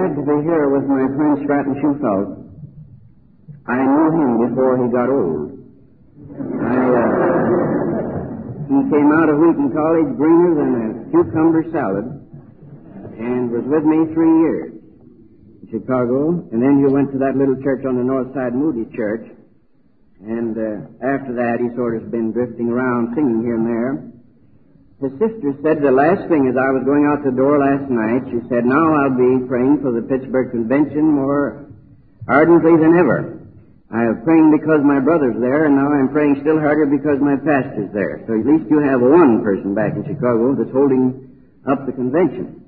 glad to be here with my friend Stratton Schufelt. I knew him before he got old. He came out of Wheaton College greener than a cucumber salad and was with me 3 years in Chicago. And then he went to that little church on the north side, Moody Church. And after that, he sort of been drifting around singing here and there. His sister said the last thing as I was going out the door last night, she said, now I'll be praying for the Pittsburgh Convention more ardently than ever. I am praying because my brother's there, and now I'm praying still harder because my pastor's there. So at least you have one person back in Chicago that's holding up the convention.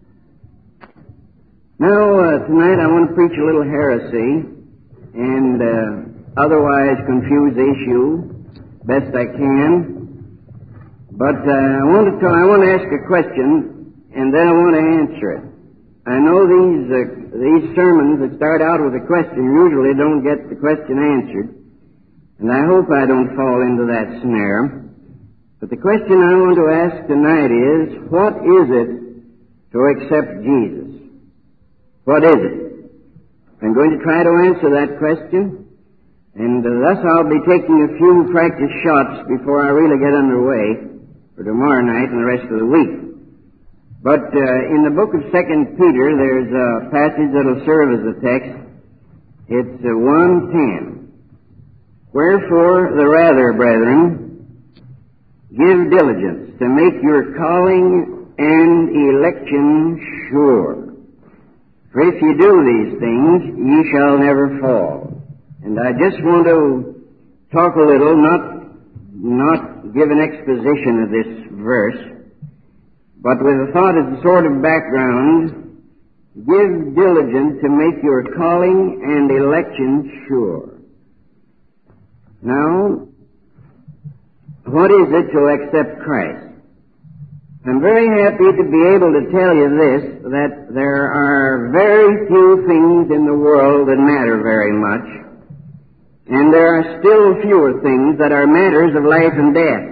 Now, tonight I want to preach a little heresy and otherwise confuse the issue best I can. But I want to ask a question, and then I want to answer it. I know these sermons that start out with a question usually don't get the question answered, and I hope I don't fall into that snare. But the question I want to ask tonight is, what is it to accept Jesus? What is it? I'm going to try to answer that question, and thus I'll be taking a few practice shots before I really get underway for tomorrow night and the rest of the week. But in the book of 2 Peter, there's a passage that'll serve as a text. It's 1:10. Wherefore, the rather, brethren, give diligence to make your calling and election sure. For if you do these things, ye shall never fall. And I just want to talk a little, not give an exposition of this verse, but with a thought as a sort of background, give diligence to make your calling and election sure. Now, what is it to accept Christ? I'm very happy to be able to tell you this, that there are very few things in the world that matter very much, and there are still fewer things that are matters of life and death.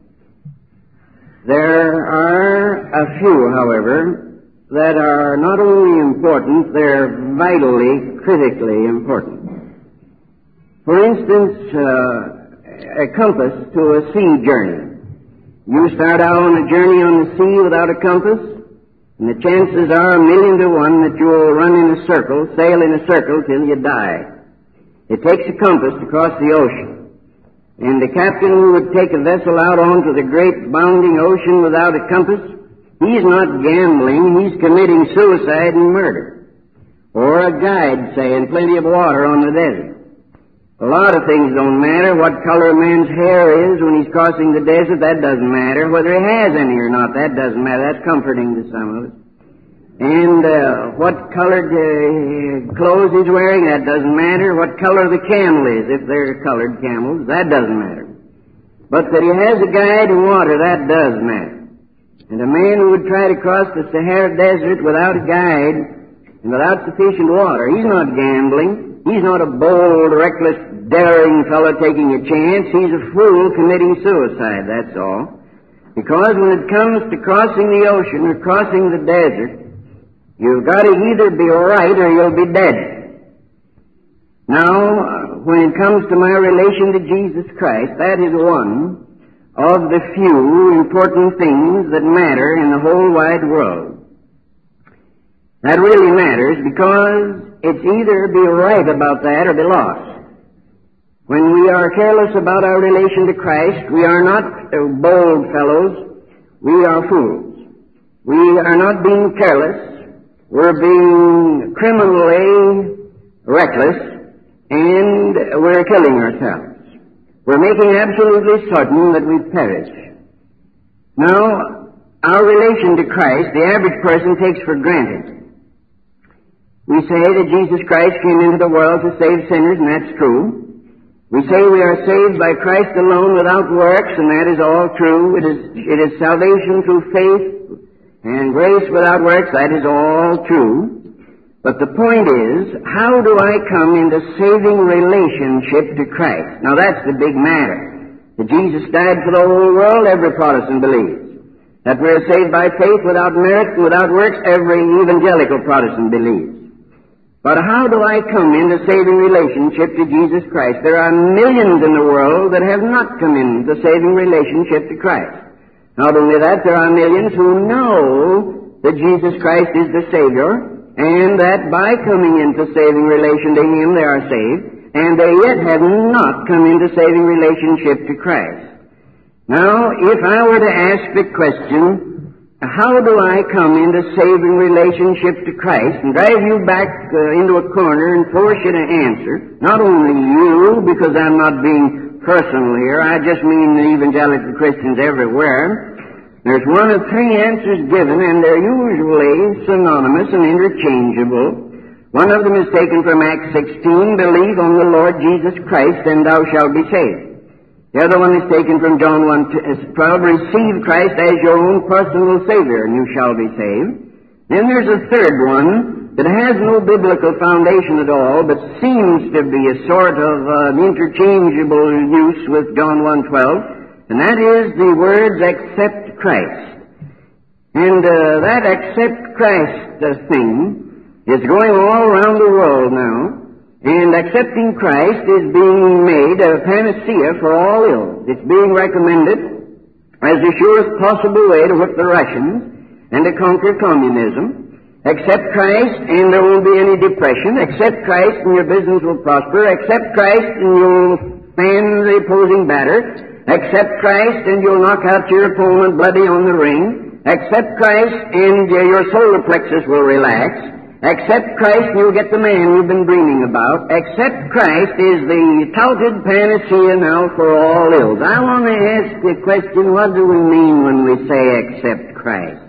There are a few, however, that are not only important, they're vitally, critically important. For instance, a compass to a sea journey. You start out on a journey on the sea without a compass, and the chances are 1,000,000 to 1 that you will run in a circle, sail in a circle till you die. It takes a compass to cross the ocean. And the captain who would take a vessel out onto the great bounding ocean without a compass, he's not gambling, he's committing suicide and murder. Or a guide, say, in plenty of water on the desert. A lot of things don't matter. What color a man's hair is when he's crossing the desert, that doesn't matter. Whether he has any or not, that doesn't matter. That's comforting to some of us. And what colored clothes he's wearing, that doesn't matter. What color the camel is, if they're colored camels, that doesn't matter. But that he has a guide in water, that does matter. And a man who would try to cross the Sahara Desert without a guide and without sufficient water, he's not gambling. He's not a bold, reckless, daring fellow taking a chance. He's a fool committing suicide, that's all. Because when it comes to crossing the ocean or crossing the desert, you've got to either be right or you'll be dead. Now, when it comes to my relation to Jesus Christ, that is one of the few important things that matter in the whole wide world. That really matters because it's either be right about that or be lost. When we are careless about our relation to Christ, we are not bold fellows, we are fools. We are not being careless, we're being criminally reckless, and we're killing ourselves. We're making absolutely certain that we perish. Now, our relation to Christ, the average person takes for granted. We say that Jesus Christ came into the world to save sinners, and that's true. We say we are saved by Christ alone without works, and that is all true. It is salvation through faith and grace without works, that is all true. But the point is, how do I come into saving relationship to Christ? Now that's the big matter. That Jesus died for the whole world, every Protestant believes. That we are saved by faith without merit and without works, every evangelical Protestant believes. But how do I come into saving relationship to Jesus Christ? There are millions in the world that have not come into saving relationship to Christ. Not only that, there are millions who know that Jesus Christ is the Savior, and that by coming into saving relation to Him they are saved, and they yet have not come into saving relationship to Christ. Now, if I were to ask the question, how do I come into saving relationship to Christ, and drive you back into a corner and force you to answer, not only you, because I'm not being personal here, I just mean the evangelical Christians everywhere. There's one of three answers given, and they're usually synonymous and interchangeable. One of them is taken from Acts 16, believe on the Lord Jesus Christ, and thou shalt be saved. The other one is taken from John 1:12, receive Christ as your own personal Savior, and you shall be saved. Then there's a third one that has no biblical foundation at all, but seems to be a sort of interchangeable use with John 1:12, and that is the words, accept Christ. And that accept Christ thing is going all around the world now. And accepting Christ is being made a panacea for all ills. It's being recommended as the surest possible way to whip the Russians and to conquer communism. Accept Christ and there won't be any depression. Accept Christ and your business will prosper. Accept Christ and you'll fan the opposing batter. Accept Christ and you'll knock out your opponent bloody on the ring. Accept Christ and your solar plexus will relax. Accept Christ and you'll get the man you've been dreaming about. Accept Christ is the touted panacea now for all ills. I want to ask the question, what do we mean when we say accept Christ?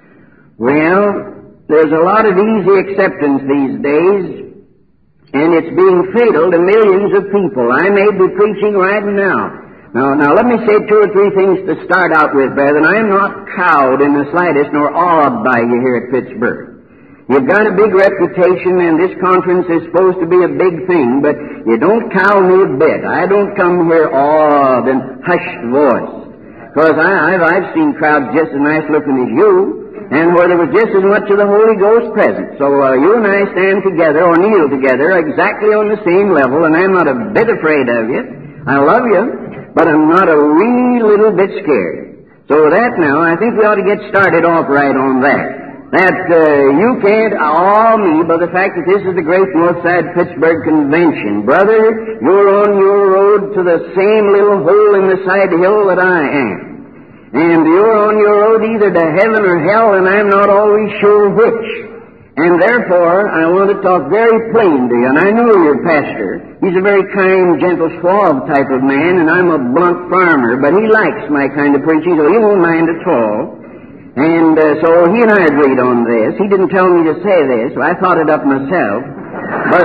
Well, there's a lot of easy acceptance these days, and it's being fatal to millions of people. I may be preaching right now. Now, let me say two or three things to start out with, brethren. I'm not cowed in the slightest nor awed by you here at Pittsburgh. You've got a big reputation, and this conference is supposed to be a big thing, but you don't cow me a bit. I don't come here awed and hushed voice. Because I've seen crowds just as nice looking as you, and where there was just as much of the Holy Ghost present. So you and I stand together, or kneel together, exactly on the same level, and I'm not a bit afraid of you. I love you, but I'm not a wee little bit scared. So that now, I think we ought to get started off right on that. That you can't awe me by the fact that this is the great Northside Pittsburgh Convention. Brother, you're on your road to the same little hole in the side hill that I am. And you're on your road either to heaven or hell, and I'm not always sure which. And therefore, I want to talk very plain to you. And I know your pastor. He's a very kind, gentle, suave type of man, and I'm a blunt farmer, but he likes my kind of preaching, so he won't mind at all. And so he and I agreed on this. He didn't tell me to say this, so I thought it up myself. But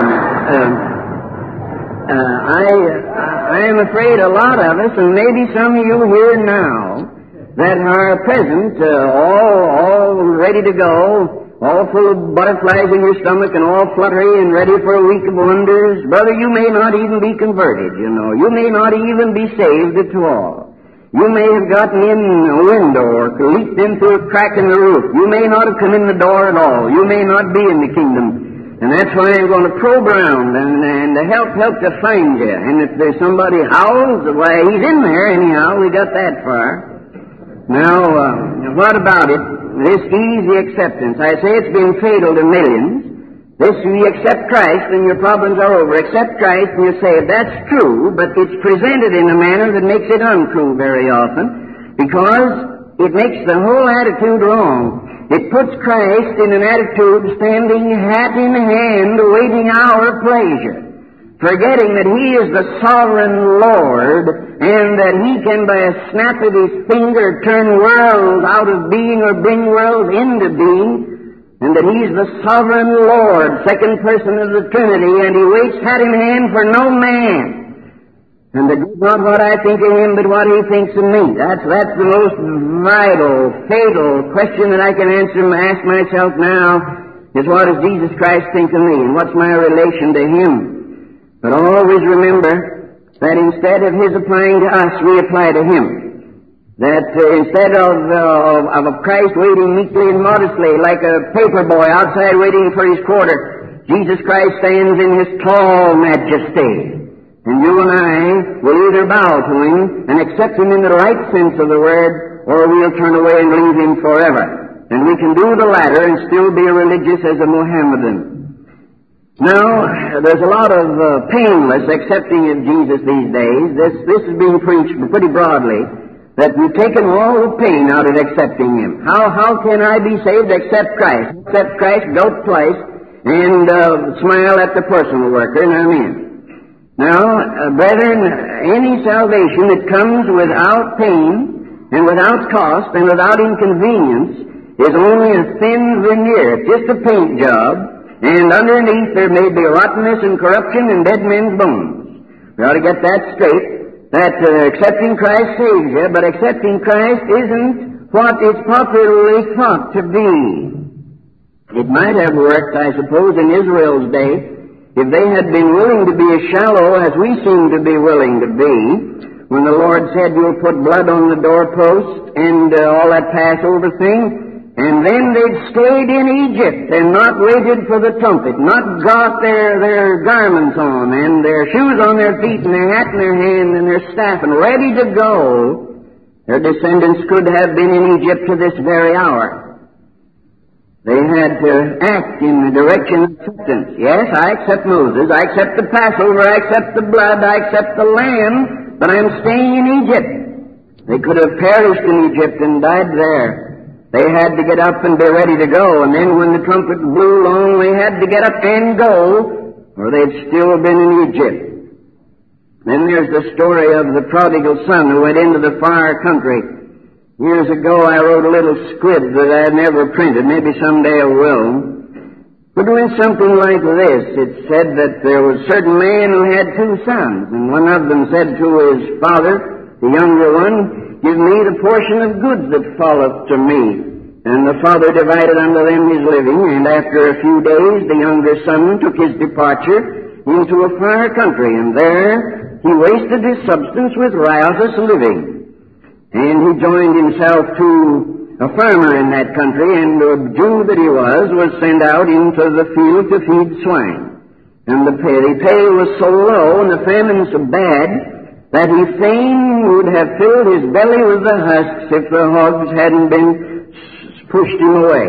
I am afraid a lot of us, and maybe some of you here now, that are present, all ready to go, all full of butterflies in your stomach and all fluttery and ready for a week of wonders. Brother, you may not even be converted, you know. You may not even be saved at all. You may have gotten in a window or leaped in through a crack in the roof. You may not have come in the door at all. You may not be in the kingdom. And that's why I'm going to probe around and help to find you. And if there's somebody howls, why, he's in there anyhow. We got that far. Now, what about it? This easy acceptance. I say it's been fatal to millions. This, you accept Christ and your problems are over. Accept Christ and you're saved. That's true, but it's presented in a manner that makes it untrue very often, because it makes the whole attitude wrong. It puts Christ in an attitude standing hat in hand, awaiting our pleasure, forgetting that He is the sovereign Lord, and that He can, by a snap of His finger, turn worlds out of being or bring worlds into being, and that He's the sovereign Lord, second person of the Trinity, and He waits hat in hand for no man. And that is not what I think of Him, but what He thinks of me. That's the most vital, fatal question that I can ask myself now, is what does Jesus Christ think of me, and what's my relation to Him? But always remember that instead of His applying to us, we apply to Him. That instead of Christ waiting meekly and modestly like a paper boy outside waiting for his quarter, Jesus Christ stands in His tall majesty. And you and I will either bow to Him and accept Him in the right sense of the word, or we'll turn away and leave Him forever. And we can do the latter and still be religious as a Mohammedan. Now, there's a lot of painless accepting of Jesus these days. This is being preached pretty broadly, that we've taken all the pain out of accepting Him. How can I be saved? Accept Christ. Accept Christ, go twice, and smile at the personal worker, and I'm in. Now, brethren, any salvation that comes without pain and without cost and without inconvenience is only a thin veneer. It's just a paint job, and underneath there may be rottenness and corruption and dead men's bones. We ought to get that straight, that accepting Christ saves you, but accepting Christ isn't what it's popularly thought to be. It might have worked, I suppose, in Israel's day, if they had been willing to be as shallow as we seem to be willing to be, when the Lord said, you'll put blood on the doorpost and all that Passover thing, and then they'd stayed in Egypt and not waited for the trumpet, not got their garments on and their shoes on their feet and their hat in their hand and their staff and ready to go, their descendants could have been in Egypt to this very hour. They had to act in the direction of acceptance. Yes, I accept Moses, I accept the Passover, I accept the blood, I accept the lamb, but I'm staying in Egypt. They could have perished in Egypt and died there. They had to get up and be ready to go, and then when the trumpet blew long, they had to get up and go, or they'd still been in Egypt. Then there's the story of the prodigal son who went into the far country. Years ago I wrote a little squib that I never printed. Maybe someday I will. But it went something like this. It said that there was a certain man who had 2 sons, and one of them said to his father, the younger one, give me the portion of goods that falleth to me. And the father divided unto them his living, and after a few days the younger son took his departure into a far country, and there he wasted his substance with riotous living. And he joined himself to a farmer in that country, and the Jew that he was sent out into the field to feed swine. And the pay was so low and the famine so bad that he fain would have filled his belly with the husks if the hogs hadn't been pushed him away.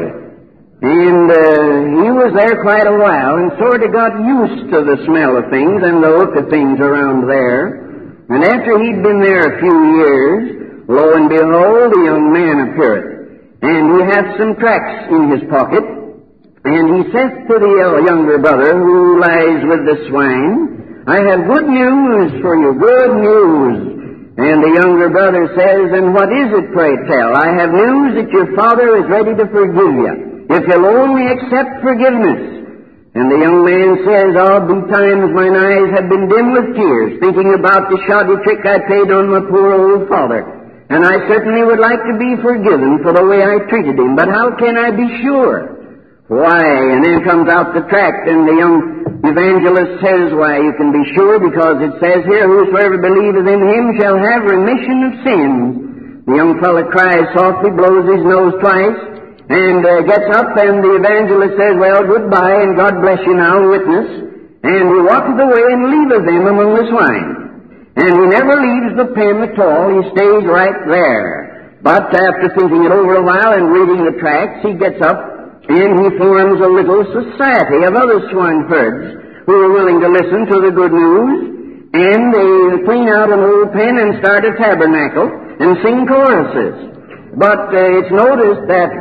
And he was there quite a while and sort of got used to the smell of things and the look of things around there. And after he'd been there a few years, lo and behold, a young man appeareth, and he hath some tracts in his pocket, and he saith to the younger brother who lies with the swine, I have good news for you, good news. And the younger brother says, and what is it, pray tell? I have news that your father is ready to forgive you, if you'll only accept forgiveness. And the young man says, be times mine eyes have been dim with tears, thinking about the shoddy trick I played on my poor old father. And I certainly would like to be forgiven for the way I treated him, but how can I be sure? Why, and then comes out the tract, and the young evangelist says, why, you can be sure, because it says here, whosoever believeth in him shall have remission of sins. The young fellow cries softly, blows his nose twice, and gets up, and the evangelist says, well, goodbye, and God bless you now, witness. And he walketh away and leaveth them among the swine. And he never leaves the pen at all. He stays right there. But after thinking it over a while and reading the tracts, he gets up and he forms a little society of other swineherds who are willing to listen to the good news. And they clean out an old pen and start a tabernacle and sing choruses. But it's noticed that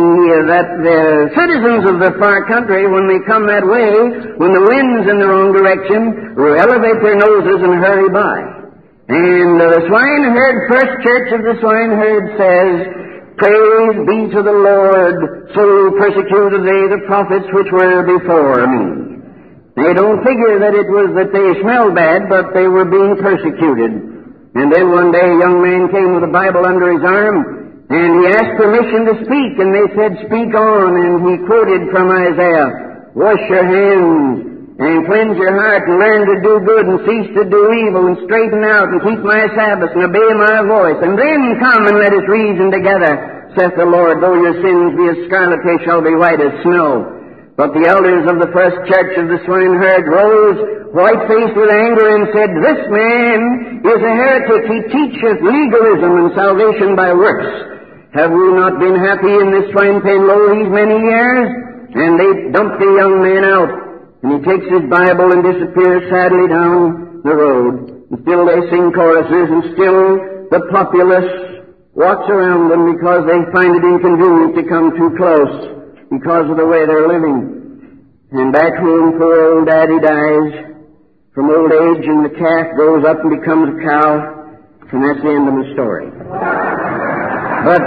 the citizens of the far country, when they come that way, when the wind's in the wrong direction, elevate their noses and hurry by. And the swineherd, first church of the swineherd says, praise be to the Lord, so persecuted they the prophets which were before me. They don't figure that it was that they smelled bad, but they were being persecuted. And then one day a young man came with a Bible under his arm, and he asked permission to speak, and they said, speak on, and he quoted from Isaiah, wash your hands, and cleanse your heart, and learn to do good, and cease to do evil, and straighten out, and keep my Sabbaths, and obey my voice, and then come and let us reason together, saith the Lord, though your sins be as scarlet, they shall be white as snow. But the elders of the first church of the swineherd rose white-faced with anger and said, "This man is a heretic. He teacheth legalism and salvation by works. Have we not been happy in this swine pen lo these many years?" And they dumped the young man out, and he takes his Bible and disappears sadly down the road. And still they sing choruses, and still the populace walks around them because they find it inconvenient to come too close because of the way they're living. And back home, poor old daddy dies from old age, and the calf grows up and becomes a cow, and that's the end of the story. But,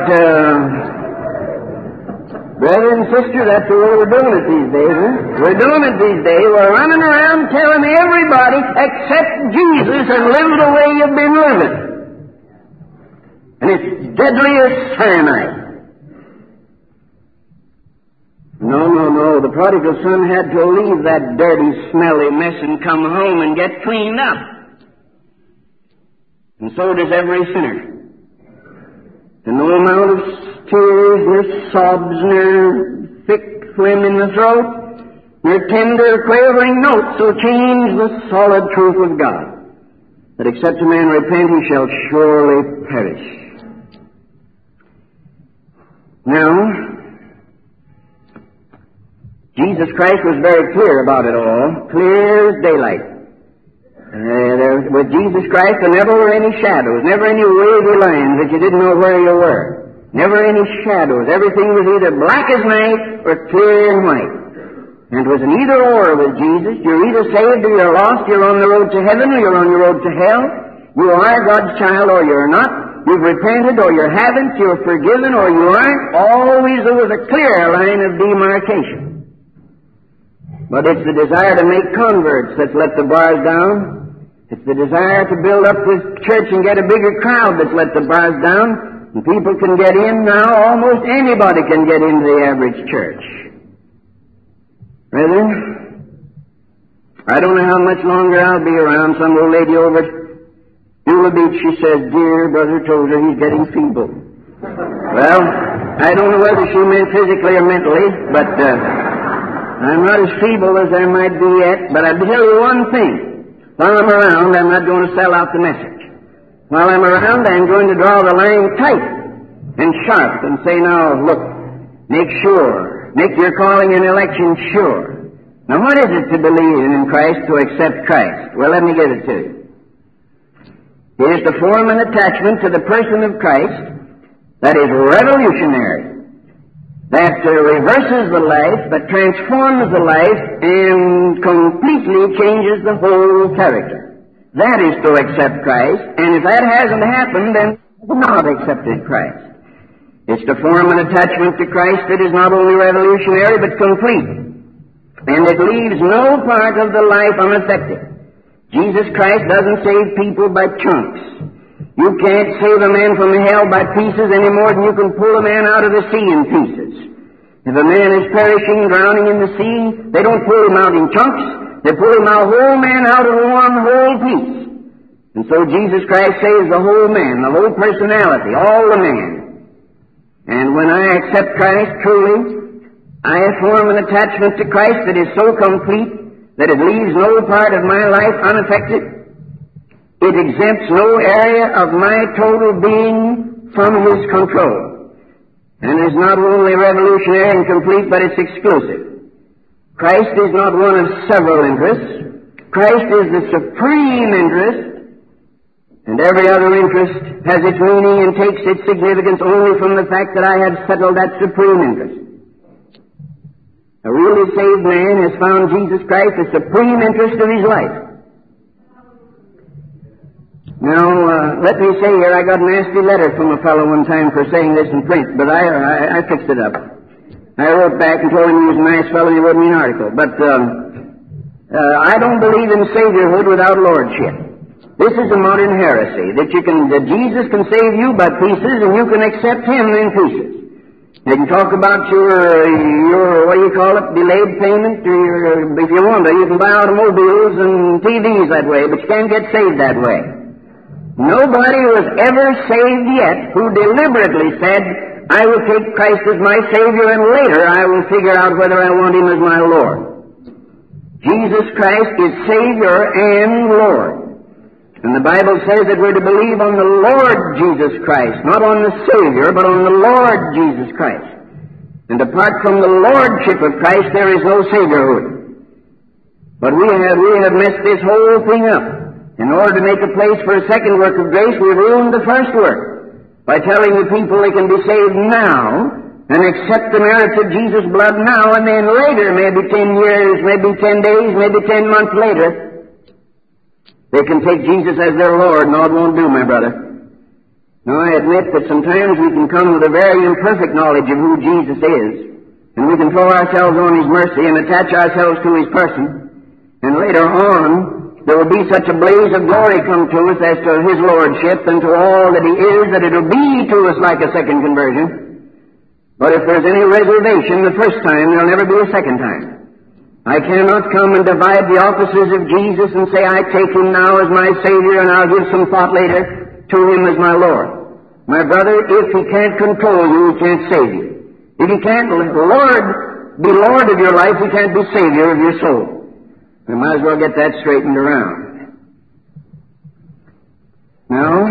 brother and sister, that's the way we're doing it these days, huh? We're doing it these days. We're running around telling everybody, accept Jesus and live the way you've been living. And it's deadly as cyanide. No. The prodigal son had to leave that dirty, smelly mess and come home and get cleaned up. And so does every sinner. And no amount of tears, nor sobs, nor thick phlegm in the throat, nor tender, quavering notes will change the solid truth of God, that except a man repent, he shall surely perish. Now, Jesus Christ was very clear about it all, clear as daylight. With Jesus Christ, there never were any shadows, never any wavy lines that you didn't know where you were. Never any shadows. Everything was either black as night or clear and white. And it was an either-or with Jesus. You're either saved or you're lost. You're on the road to heaven or you're on the road to hell. You are God's child or you're not. You've repented or you haven't. You're forgiven or you aren't. Always there was a clear line of demarcation. But it's the desire to make converts that's let the bars down. It's the desire to build up this church and get a bigger crowd that's let the bars down. And people can get in now. Almost anybody can get into the average church. Brethren, I don't know how much longer I'll be around. Some old lady over at Beulah Beach, she says, "Dear Brother Tozer, he's getting feeble." Well, I don't know whether she meant physically or mentally, but I'm not as feeble as I might be yet, but I'll tell you one thing. While I'm around, I'm not going to sell out the message. While I'm around, I'm going to draw the line tight and sharp and say, now, look, make sure. Make your calling and election sure. Now, what is it to believe in Christ, to accept Christ? Well, let me give it to you. It is to form an attachment to the person of Christ that is revolutionary, that reverses the life, that transforms the life, and completely changes the whole character. That is to accept Christ, and if that hasn't happened, then you've not accepted Christ. It's to form an attachment to Christ that is not only revolutionary, but complete, and it leaves no part of the life unaffected. Jesus Christ doesn't save people by chunks. You can't save a man from hell by pieces any more than you can pull a man out of the sea in pieces. If a man is perishing, drowning in the sea, they don't pull him out in chunks. They pull him out, whole man out of one whole piece. And so Jesus Christ saves the whole man, the whole personality, all the man. And when I accept Christ truly, I form an attachment to Christ that is so complete that it leaves no part of my life unaffected. It exempts no area of my total being from His control. And is not only revolutionary and complete, but it's exclusive. Christ is not one of several interests. Christ is the supreme interest, and every other interest has its meaning and takes its significance only from the fact that I have settled that supreme interest. A really saved man has found Jesus Christ the supreme interest of his life. Now, let me say here, I got a nasty letter from a fellow one time for saying this in print, but I fixed it up. I wrote back and told him he was a nice fellow and he wrote me an article. But I don't believe in saviorhood without lordship. This is a modern heresy, that Jesus can save you by pieces and you can accept Him in pieces. They can talk about your what do you call it, delayed payment, or if you want to, you can buy automobiles and TVs that way, but you can't get saved that way. Nobody was ever saved yet who deliberately said, I will take Christ as my Savior, and later I will figure out whether I want Him as my Lord. Jesus Christ is Savior and Lord. And the Bible says that we're to believe on the Lord Jesus Christ, not on the Savior, but on the Lord Jesus Christ. And apart from the Lordship of Christ, there is no Saviorhood. But we have messed this whole thing up. In order to make a place for a second work of grace, we've ruined the first work by telling the people they can be saved now and accept the merits of Jesus' blood now, and then later, maybe 10 years, maybe 10 days, maybe 10 months later, they can take Jesus as their Lord, and all it won't do, my brother. Now, I admit that sometimes we can come with a very imperfect knowledge of who Jesus is, and we can throw ourselves on His mercy and attach ourselves to His person, and later on, there will be such a blaze of glory come to us as to His Lordship and to all that He is, that it will be to us like a second conversion. But if there's any reservation the first time, there will never be a second time. I cannot come and divide the offices of Jesus and say, I take Him now as my Savior and I'll give some thought later to Him as my Lord. My brother, if He can't control you, He can't save you. If He can't be Lord of your life, He can't be Savior of your soul. We might as well get that straightened around. Now,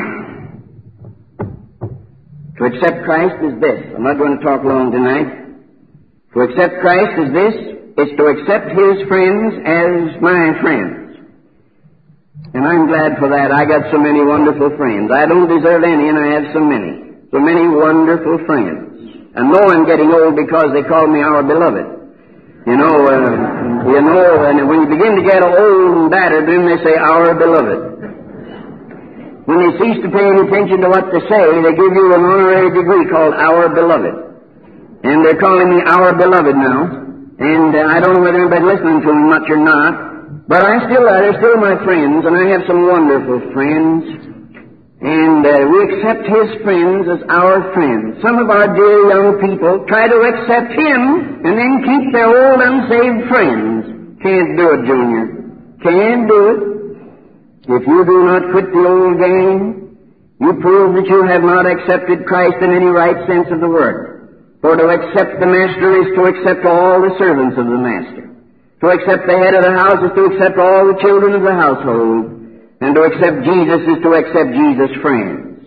to accept Christ is this. I'm not going to talk long tonight. To accept Christ is this. It's to accept His friends as my friends. And I'm glad for that. I got so many wonderful friends. I don't deserve any, and I have so many. So many wonderful friends. And know I'm getting old because they call me our beloved. You know, and when you begin to get old and battered, then they say, our beloved. When they cease to pay any attention to what they say, they give you an honorary degree called our beloved. And they're calling me our beloved now. And I don't know whether anybody's listening to me much or not. But they're still my friends, and I have some wonderful friends. And we accept His friends as our friends. Some of our dear young people try to accept Him and then keep their old unsaved friends. Can't do it, Junior. Can't do it. If you do not quit the old game, you prove that you have not accepted Christ in any right sense of the word. For to accept the Master is to accept all the servants of the Master. To accept the head of the house is to accept all the children of the household. And to accept Jesus is to accept Jesus' friends.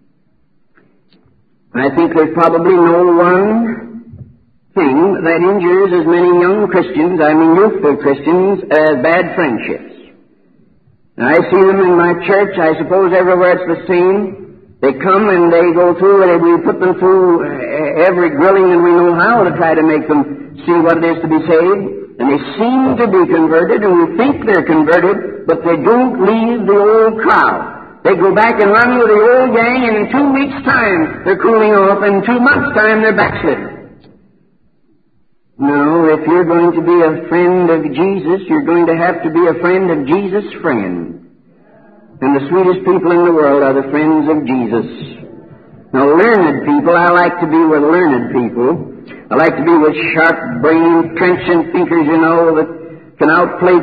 I think there's probably no one thing that injures as many young Christians, youthful Christians, as bad friendships. And I see them in my church. I suppose everywhere it's the same. They come and they go through, and we put them through every grilling that we know how to try to make them see what it is to be saved. And they seem to be converted, and we think they're converted, but they don't leave the old crowd. They go back and run with the old gang, and in 2 weeks' time, they're cooling off, and in 2 months' time, they're backslidden. No, if you're going to be a friend of Jesus, you're going to have to be a friend of Jesus' friend. And the sweetest people in the world are the friends of Jesus. Now, learned people, I like to be with learned people. I like to be with sharp-brained, trenchant thinkers, that can out-Plato.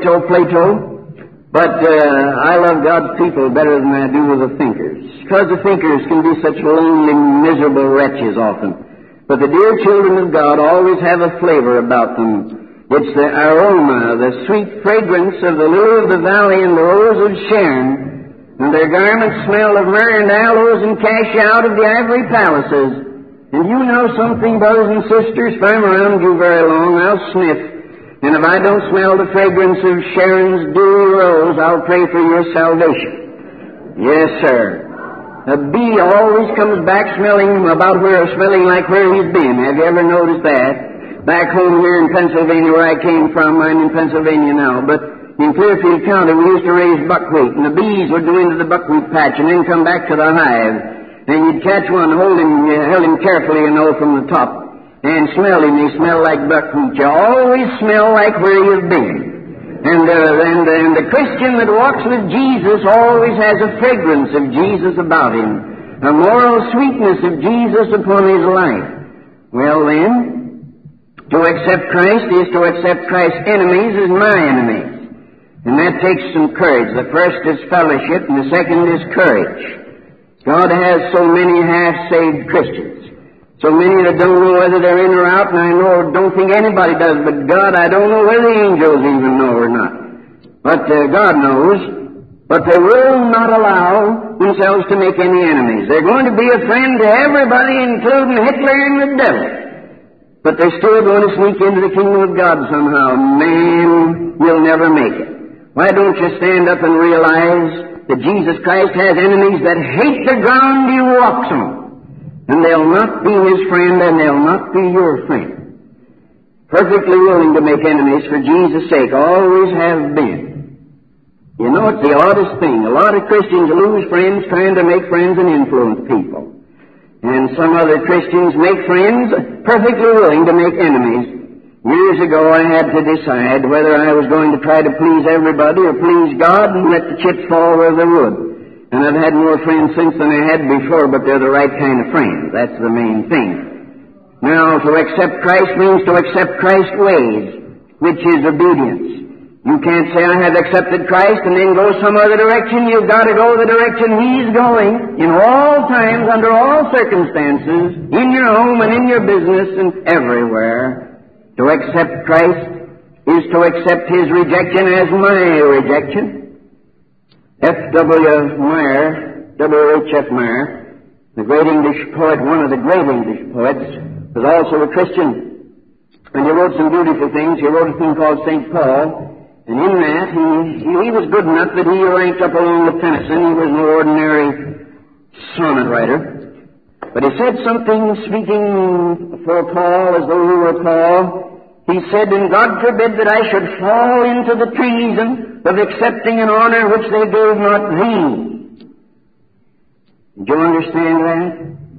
But I love God's people better than I do with the thinkers. Because the thinkers can be such lonely, miserable wretches often. But the dear children of God always have a flavor about them. It's the aroma, the sweet fragrance of the lily of the valley and the rose of Sharon. And their garments smell of myrrh and aloes and cassia out of the ivory palaces. And you know something, brothers and sisters, if I'm around you very long, I'll sniff. And if I don't smell the fragrance of Sharon's dewy rose, I'll pray for your salvation. Yes, sir. A bee always comes back smelling like where he's been. Have you ever noticed that? Back home here in Pennsylvania, where I came from, I'm in Pennsylvania now, but in Clearfield County, we used to raise buckwheat, and the bees would go into the buckwheat patch and then come back to the hive. And you'd catch one, held him carefully, from the top, and smell him. He smelled like buckwheat. You always smell like where you've been. And the Christian that walks with Jesus always has a fragrance of Jesus about him, a moral sweetness of Jesus upon his life. Well then, to accept Christ is to accept Christ's enemies as my enemies. And that takes some courage. The first is fellowship, and the second is courage. God has so many half-saved Christians. So many that don't know whether they're in or out, and I don't think anybody does, but God, I don't know whether the angels even know or not. But God knows. But they will not allow themselves to make any enemies. They're going to be a friend to everybody, including Hitler and the devil. But they're still going to sneak into the kingdom of God somehow. Man will never make it. Why don't you stand up and realize that Jesus Christ has enemies that hate the ground He walks on? And they'll not be His friend, and they'll not be your friend. Perfectly willing to make enemies for Jesus' sake, always have been. You know, it's the oddest thing. A lot of Christians lose friends trying to make friends and influence people. And some other Christians make friends perfectly willing to make enemies. Years ago I had to decide whether I was going to try to please everybody or please God and let the chips fall where they would. And I've had more friends since than I had before, but they're the right kind of friends. That's the main thing. Now, to accept Christ means to accept Christ's ways, which is obedience. You can't say, I have accepted Christ, and then go some other direction. You've got to go the direction He's going, in all times, under all circumstances, in your home and in your business and everywhere. To accept Christ is to accept His rejection as my rejection. F.W. Meyer, W.H.F. Meyer, the great English poet, one of the great English poets, was also a Christian. And he wrote some beautiful things. He wrote a thing called St. Paul. And in that, he was good enough that he ranked up along with Tennyson. He was no ordinary sonnet writer. But he said something, speaking for Paul as though he were Paul. He said, and God forbid that I should fall into the treason of accepting an honor which they gave not thee. Do you understand that?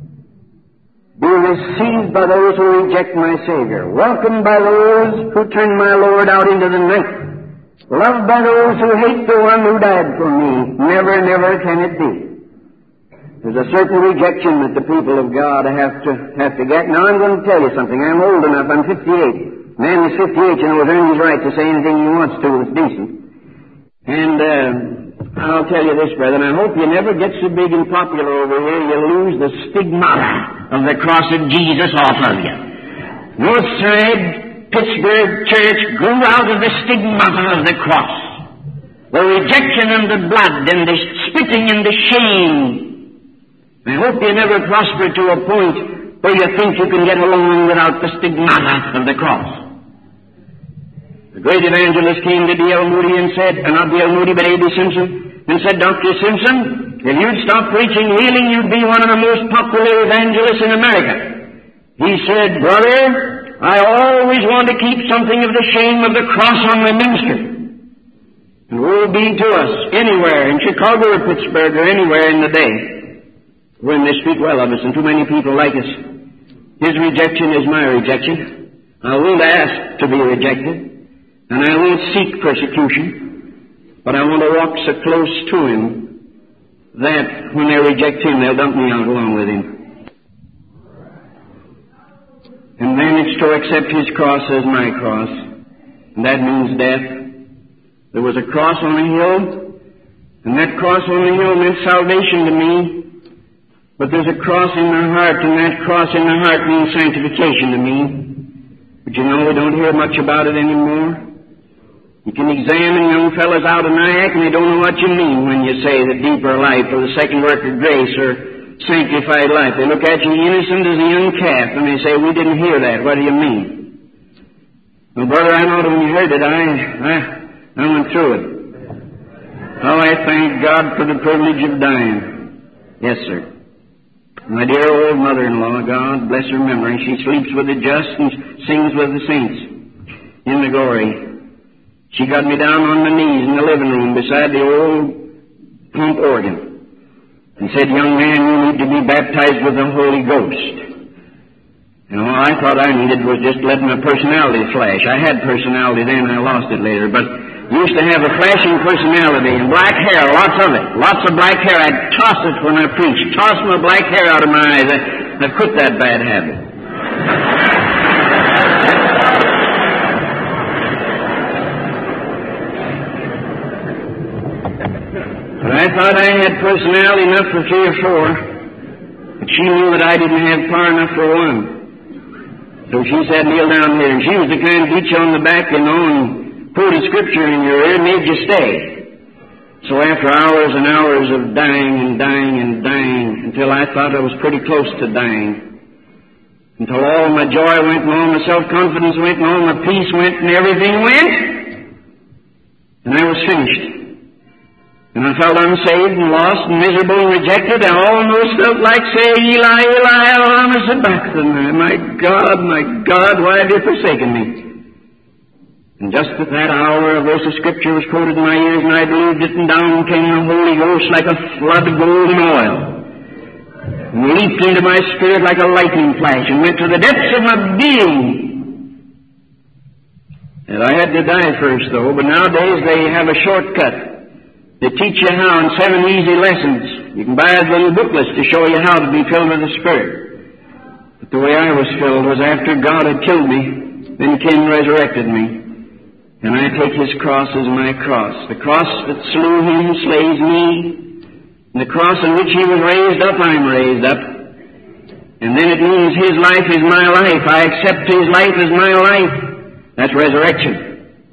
Be received by those who reject my Savior. Welcomed by those who turn my Lord out into the night. Loved by those who hate the one who died for me. Never, never can it be. There's a certain rejection that the people of God have to get. Now I'm going to tell you something. I'm old enough. I'm 58. Man is 58, you know, has earned his right to say anything he wants to that's decent. And I'll tell you this, brethren, I hope you never get so big and popular over here you lose the stigmata of the cross of Jesus off of you. Northside Pittsburgh Church grew out of the stigmata of the cross. The rejection and the blood and the spitting and the shame. I hope you never prosper to a point where you think you can get along without the stigmata of the cross. The great evangelist came to D.L. Moody and said, not D.L. Moody, but A.B. Simpson, and said, Dr. Simpson, if you'd stop preaching healing, you'd be one of the most popular evangelists in America. He said, brother, I always want to keep something of the shame of the cross on my ministry. And woe be to us anywhere, in Chicago or Pittsburgh or anywhere in the day, when they speak well of us and too many people like us. His rejection is my rejection. I won't ask to be rejected, and I won't seek persecution, but I want to walk so close to Him that when they reject Him, they'll dump me out along with Him. And then it's to accept His cross as my cross. And that means death. There was a cross on a hill, and that cross on the hill meant salvation to me. But there's a cross in the heart, and that cross in the heart means sanctification to me. But you know, we don't hear much about it anymore. You can examine young fellas out of Nyack, and they don't know what you mean when you say the deeper life or the second work of grace or sanctified life. They look at you innocent as a young calf, and they say, we didn't hear that. What do you mean? Well, brother, I know that when you heard it, I went through it. Oh, I thank God for the privilege of dying. Yes, sir. My dear old mother-in-law, God bless her memory, she sleeps with the just and sings with the saints in the glory. She got me down on my knees in the living room beside the old pump organ. He said, young man, you need to be baptized with the Holy Ghost. And all I thought I needed was just letting my personality flash. I had personality then, I lost it later. But I used to have a flashing personality and black hair, lots of it. Lots of black hair. I'd toss it when I preached. Toss my black hair out of my eyes. I quit that bad habit. But I thought I had personality enough for 3 or 4. But she knew that I didn't have power enough for one. So she said, kneel down here. And she was the kind of beat you on the back, and quoted scripture in your ear, made you stay. So after hours and hours of dying and dying and dying, until I thought I was pretty close to dying, until all my joy went and all my self-confidence went and all my peace went and everything went, and I was finished. And I felt unsaved and lost and miserable and rejected, and almost felt like saying, Eli, Eli, lama sabachthani. My God, why have you forsaken me? And just at that hour, a verse of Scripture was quoted in my ears, and I believed it, and down came the Holy Ghost like a flood of golden oil, and leaped into my spirit like a lightning flash, and went to the depths of my being. And I had to die first, though, but nowadays they have a shortcut. They teach you how in 7 easy lessons. You can buy a little booklets to show you how to be filled with the Spirit. But the way I was filled was after God had killed me, then Ken resurrected me. And I take His cross as my cross. The cross that slew Him slays me. And the cross in which He was raised up, I'm raised up. And then it means His life is my life. I accept His life as my life. That's resurrection.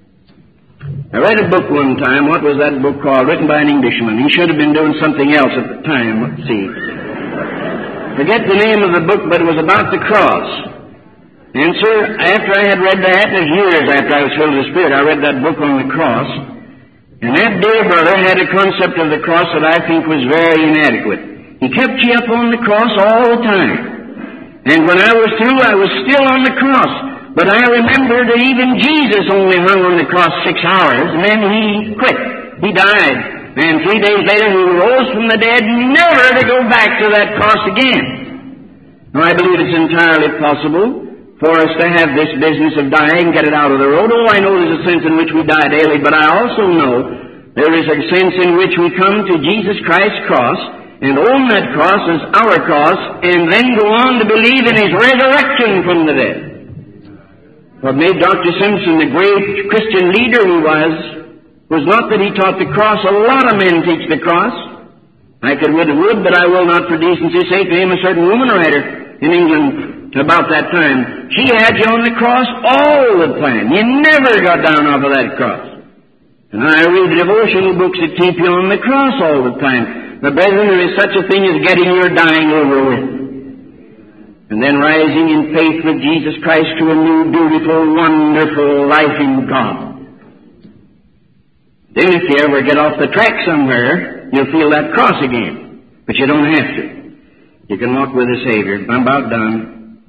I read a book one time. What was that book called? Written by an Englishman. He should have been doing something else at the time. Let's see. Forget the name of the book, but it was about the cross. And, sir, after I had read that, there's years after I was filled with the Spirit, I read that book on the cross. And that dear brother had a concept of the cross that I think was very inadequate. He kept you up on the cross all the time. And when I was through, I was still on the cross. But I remember that even Jesus only hung on the cross 6 hours, and then He quit. He died. And 3 days later, He rose from the dead, never to go back to that cross again. Now, I believe it's entirely possible for us to have this business of dying, get it out of the road. Oh, I know there's a sense in which we die daily, but I also know there is a sense in which we come to Jesus Christ's cross and own that cross as our cross, and then go on to believe in His resurrection from the dead. What made Dr. Simpson the great Christian leader he was not that he taught the cross. A lot of men teach the cross. I would, but I will not for decency's sake name a certain woman writer in England about that time. She had you on the cross all the time. You never got down off of that cross. And I read devotional books that keep you on the cross all the time. But brethren, there is such a thing as getting your dying over with, and then rising in faith with Jesus Christ to a new, beautiful, wonderful life in God. Then if you ever get off the track somewhere, you'll feel that cross again. But you don't have to. You can walk with the Savior. I'm about done.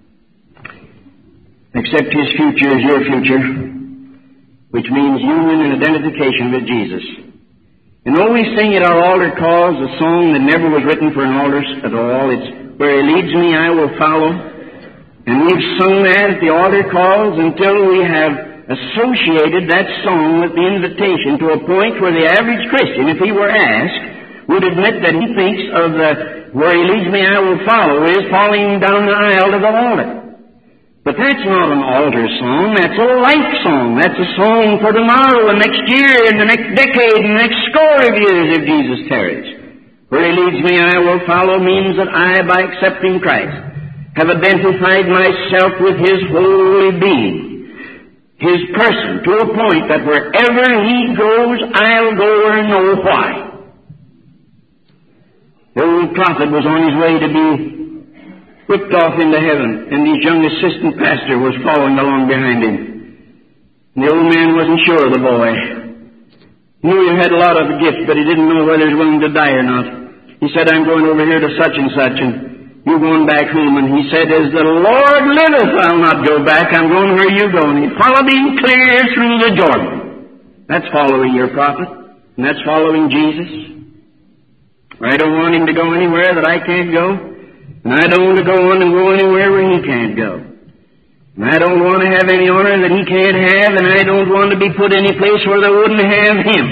Accept His future as your future, which means union and identification with Jesus. And always sing at our altar calls a song that never was written for an altar at all. It's Where He leads me, I will follow. And we've sung that at the altar calls until we have associated that song with the invitation to a point where the average Christian, if he were asked, would admit that he thinks of the Where He leads me, I will follow is falling down the aisle to the altar. But that's not an altar song. That's a life song. That's a song for tomorrow and next year and the next decade and the next score of years if Jesus tarries. Where He leads me, I will follow means that I, by accepting Christ, have identified myself with His holy being, His person, to a point that wherever He goes, I'll go or know why. The old prophet was on his way to be whipped off into heaven, and his young assistant pastor was following along behind him. And the old man wasn't sure of the boy. He knew he had a lot of gifts, but he didn't know whether he was willing to die or not. He said, I'm going over here to such and such, and you're going back home. And he said, as the Lord liveth, I'll not go back. I'm going where you go. And he followed him clear through the Jordan. That's following your prophet, and that's following Jesus. I don't want Him to go anywhere that I can't go, and I don't want to go on and go anywhere where He can't go. And I don't want to have any honor that He can't have, and I don't want to be put any place where they wouldn't have Him.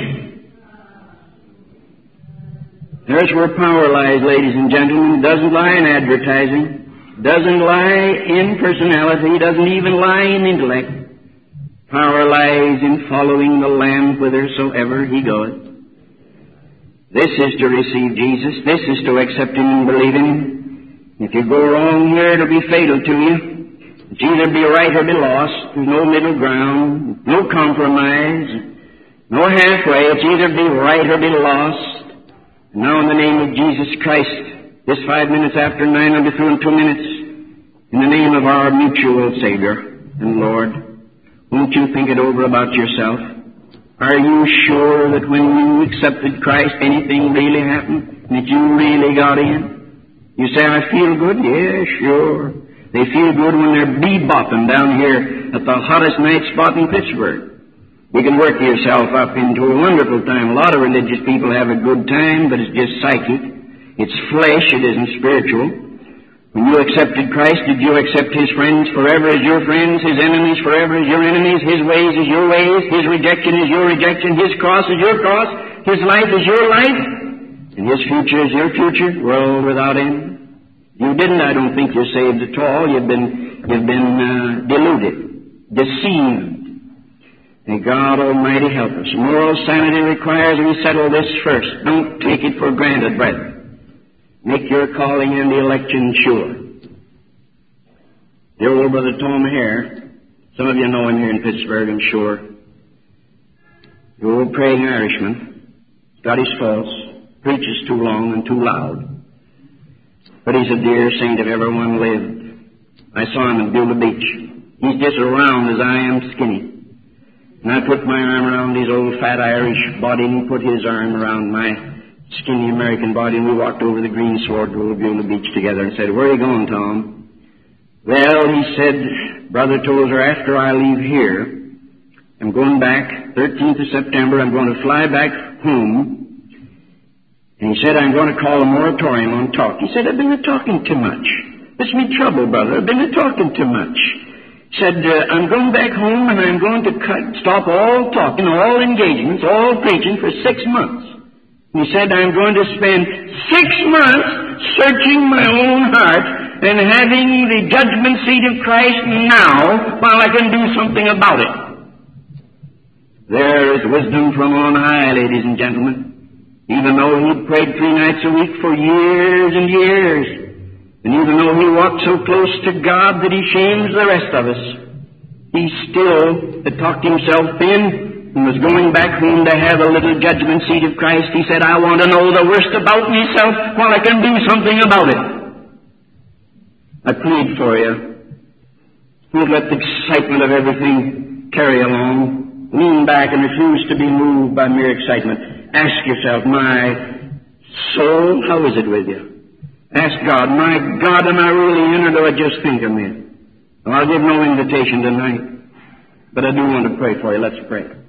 There's where power lies, ladies and gentlemen. It doesn't lie in advertising. It doesn't lie in personality. It doesn't even lie in intellect. Power lies in following the Lamb whithersoever He goeth. This is to receive Jesus. This is to accept Him and believe in Him. If you go wrong here, it'll be fatal to you. It's either be right or be lost. There's no middle ground, no compromise, no halfway. It's either be right or be lost. And now in the name of Jesus Christ, this 5 minutes after 9, I'll be through in 2 minutes. In the name of our mutual Savior and Lord, won't you think it over about yourself? Are you sure that when you accepted Christ, anything really happened? That you really got in? You say, I feel good? Yeah, sure. They feel good when they're bebopping down here at the hottest night spot in Pittsburgh. You can work yourself up into a wonderful time. A lot of religious people have a good time, but it's just psychic. It's flesh, it isn't spiritual. When you accepted Christ, did you accept His friends forever as your friends, His enemies forever as your enemies, His ways as your ways, His rejection is your rejection, His cross is your cross, His life is your life, and His future is your future, world without end? You didn't, I don't think you're saved at all. You've been deluded, deceived. May God Almighty help us. Moral sanity requires we settle this first. Don't take it for granted, brethren. Make your calling and the election sure. The old Brother Tom Hare, some of you know him here in Pittsburgh, I'm sure. The old praying Irishman. He's got his faults, preaches too long and too loud. But he's a dear saint if ever one lived. I saw him at Beulah Beach. He's just as round as I am skinny. And I put my arm around his old fat Irish body, and he put his arm around my skinny American body, and we walked over the greensward to old Beulah Beach together and said, where are you going, Tom? Well, he said, Brother Tozer, after I leave here, I'm going back, 13th of September, I'm going to fly back home. And he said, I'm going to call a moratorium on talk. He said, I've been talking too much. It's me trouble, brother. I've been talking too much. He said, I'm going back home and I'm going to stop all talking, all engagements, all preaching for 6 months. He said, I'm going to spend 6 months searching my own heart and having the judgment seat of Christ now while I can do something about it. There is wisdom from on high, ladies and gentlemen. Even though he prayed 3 nights a week for years and years, and even though he walked so close to God that he shames the rest of us, he still had talked himself in and was going back home to have a little judgment seat of Christ. He said, I want to know the worst about myself while I can do something about it. I plead for you. Don't let the excitement of everything carry along. Lean back and refuse to be moved by mere excitement. Ask yourself, my soul, how is it with you? Ask God, my God, am I really in, or do I just think I'm in? Well, I'll give no invitation tonight, but I do want to pray for you. Let's pray.